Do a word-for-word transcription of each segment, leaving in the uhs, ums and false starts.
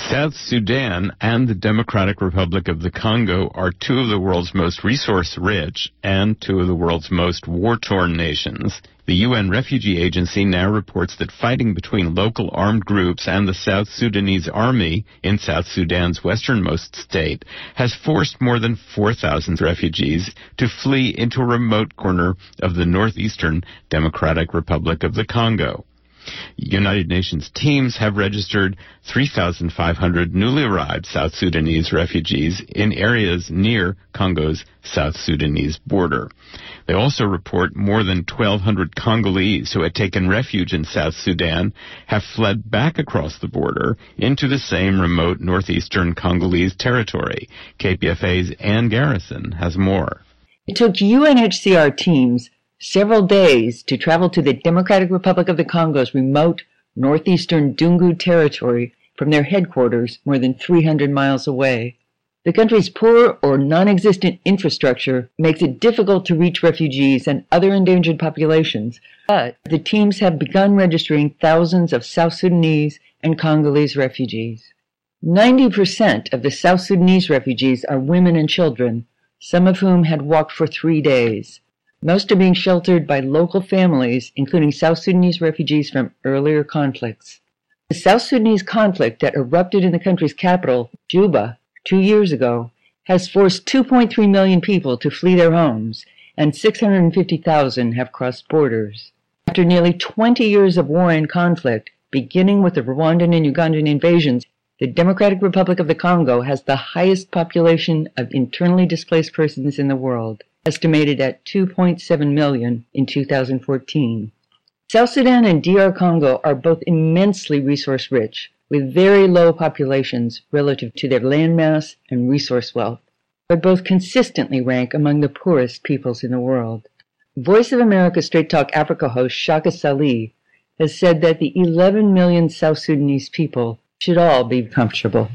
South Sudan and the Democratic Republic of the Congo are two of the world's most resource-rich and two of the world's most war-torn nations. The U N Refugee Agency now reports that fighting between local armed groups and the South Sudanese army in South Sudan's westernmost state has forced more than four thousand refugees to flee into a remote corner of the northeastern Democratic Republic of the Congo. United Nations teams have registered three thousand five hundred newly arrived South Sudanese refugees in areas near Congo's South Sudanese border. They also report more than twelve hundred Congolese who had taken refuge in South Sudan have fled back across the border into the same remote northeastern Congolese territory. K P F A's Ann Garrison has more. It took U N H C R teams several days to travel to the Democratic Republic of the Congo's remote northeastern Dungu territory from their headquarters more than three hundred miles away. The country's poor or non-existent infrastructure makes it difficult to reach refugees and other endangered populations, but the teams have begun registering thousands of South Sudanese and Congolese refugees. ninety percent of the South Sudanese refugees are women and children, some of whom had walked for three days. Most are being sheltered by local families, including South Sudanese refugees from earlier conflicts. The South Sudanese conflict that erupted in the country's capital, Juba, two years ago, has forced two point three million people to flee their homes, and six hundred fifty thousand have crossed borders. After nearly twenty years of war and conflict, beginning with the Rwandan and Ugandan invasions, the Democratic Republic of the Congo has the highest population of internally displaced persons in the world, estimated at two point seven million in two thousand fourteen. South Sudan and D R Congo are both immensely resource-rich, with very low populations relative to their landmass and resource wealth, but both consistently rank among the poorest peoples in the world. Voice of America Straight Talk Africa host Shaka Salih has said that the eleven million South Sudanese people should all be comfortable.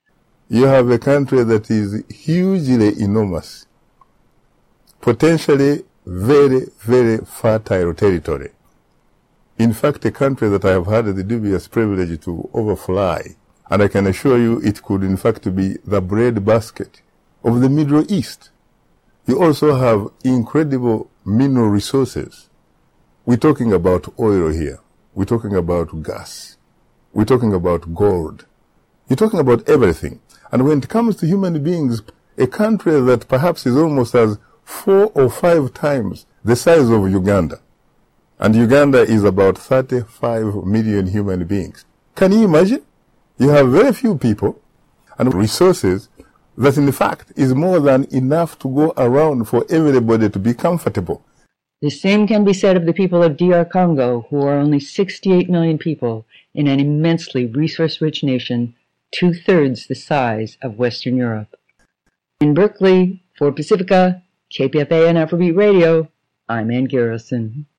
You have a country that is hugely enormous, potentially very, very fertile territory. In fact, a country that I have had the dubious privilege to overfly, and I can assure you it could in fact be the breadbasket of the Middle East. You also have incredible mineral resources. We're talking about oil here. We're talking about gas. We're talking about gold. You're talking about everything. And when it comes to human beings, a country that perhaps is almost as four or five times the size of Uganda. And Uganda is about thirty-five million human beings. Can you imagine? You have very few people and resources that in fact is more than enough to go around for everybody to be comfortable. The same can be said of the people of D R Congo, who are only sixty-eight million people in an immensely resource-rich nation, two-thirds the size of Western Europe. In Berkeley, for Pacifica, K P F A and Afrobeat Radio, I'm Ann Garrison.